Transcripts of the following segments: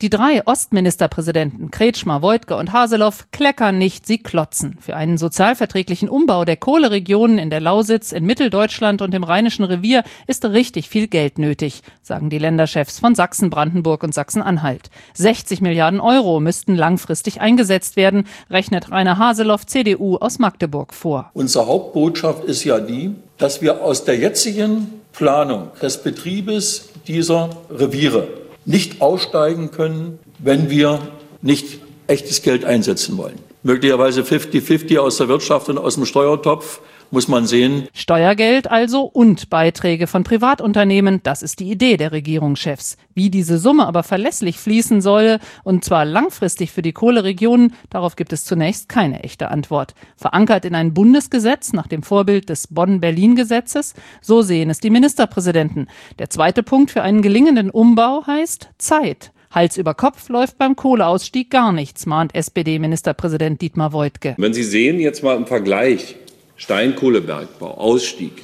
Die 3 Ostministerpräsidenten Kretschmer, Woidke und Haseloff kleckern nicht, sie klotzen. Für einen sozialverträglichen Umbau der Kohleregionen in der Lausitz, in Mitteldeutschland und im Rheinischen Revier ist richtig viel Geld nötig, sagen die Länderchefs von Sachsen, Brandenburg und Sachsen-Anhalt. 60 Milliarden Euro müssten langfristig eingesetzt werden, rechnet Rainer Haseloff, CDU aus Magdeburg, vor. Unsere Hauptbotschaft ist ja die, dass wir aus der jetzigen Planung des Betriebes dieser Reviere nicht aussteigen können, wenn wir nicht echtes Geld einsetzen wollen. Möglicherweise 50-50 aus der Wirtschaft und aus dem Steuertopf, muss man sehen. Steuergeld also und Beiträge von Privatunternehmen, das ist die Idee der Regierungschefs. Wie diese Summe aber verlässlich fließen solle, und zwar langfristig für die Kohleregionen, darauf gibt es zunächst keine echte Antwort. Verankert in ein Bundesgesetz nach dem Vorbild des Bonn-Berlin-Gesetzes, so sehen es die Ministerpräsidenten. Der zweite Punkt für einen gelingenden Umbau heißt Zeit. Hals über Kopf läuft beim Kohleausstieg gar nichts, mahnt SPD-Ministerpräsident Dietmar Woidke. Wenn Sie sehen, jetzt mal im Vergleich, Steinkohlebergbau, Ausstieg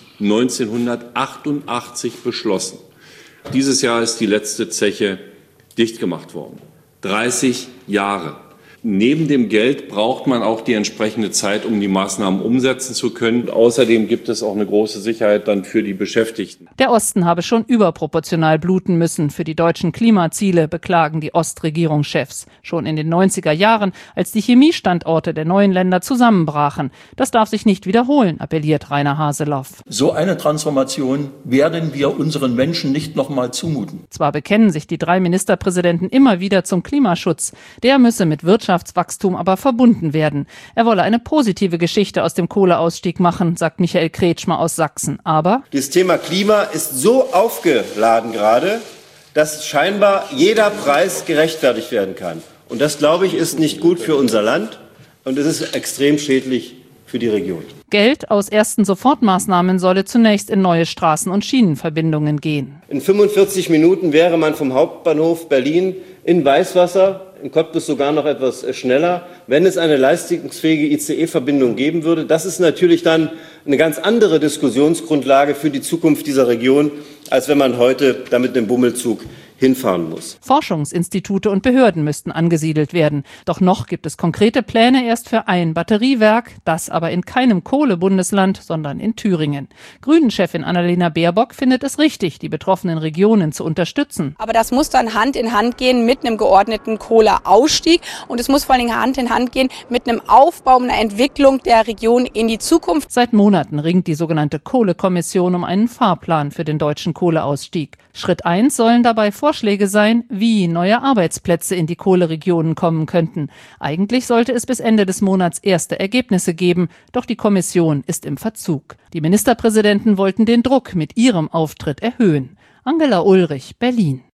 1988 beschlossen. Dieses Jahr ist die letzte Zeche dicht gemacht worden. 30 Jahre. Neben dem Geld braucht man auch die entsprechende Zeit, um die Maßnahmen umsetzen zu können. Außerdem gibt es auch eine große Sicherheit dann für die Beschäftigten. Der Osten habe schon überproportional bluten müssen für die deutschen Klimaziele, beklagen die Ostregierungschefs. Schon in den 90er Jahren, als die Chemiestandorte der neuen Länder zusammenbrachen. Das darf sich nicht wiederholen, appelliert Rainer Haseloff. So eine Transformation werden wir unseren Menschen nicht nochmal zumuten. Zwar bekennen sich die 3 Ministerpräsidenten immer wieder zum Klimaschutz. Der müsse mit Wirtschaftswachstum aber verbunden werden. Er wolle eine positive Geschichte aus dem Kohleausstieg machen, sagt Michael Kretschmer aus Sachsen. Aber das Thema Klima ist so aufgeladen gerade, dass scheinbar jeder Preis gerechtfertigt werden kann. Und das, glaube ich, ist nicht gut für unser Land und es ist extrem schädlich für die Region. Geld aus ersten Sofortmaßnahmen solle zunächst in neue Straßen- und Schienenverbindungen gehen. In 45 Minuten wäre man vom Hauptbahnhof Berlin in Weißwasser, in Cottbus sogar noch etwas schneller, wenn es eine leistungsfähige ICE-Verbindung geben würde. Das ist natürlich dann eine ganz andere Diskussionsgrundlage für die Zukunft dieser Region, als wenn man heute damit einen Bummelzug hinfahren muss. Forschungsinstitute und Behörden müssten angesiedelt werden. Doch noch gibt es konkrete Pläne erst für ein Batteriewerk, das aber in keinem Kohlebundesland, sondern in Thüringen. Grünen-Chefin Annalena Baerbock findet es richtig, die betroffenen Regionen zu unterstützen. Aber das muss dann Hand in Hand gehen mit einem geordneten Kohleausstieg und es muss vor allem Hand in Hand gehen mit einem Aufbau, einer Entwicklung der Region in die Zukunft. Seit Monaten ringt die sogenannte Kohlekommission um einen Fahrplan für den deutschen Kohleausstieg. Schritt 1 sollen dabei Vorschläge sein, wie neue Arbeitsplätze in die Kohleregionen kommen könnten. Eigentlich sollte es bis Ende des Monats erste Ergebnisse geben, doch die Kommission ist im Verzug. Die Ministerpräsidenten wollten den Druck mit ihrem Auftritt erhöhen. Angela Ulrich, Berlin.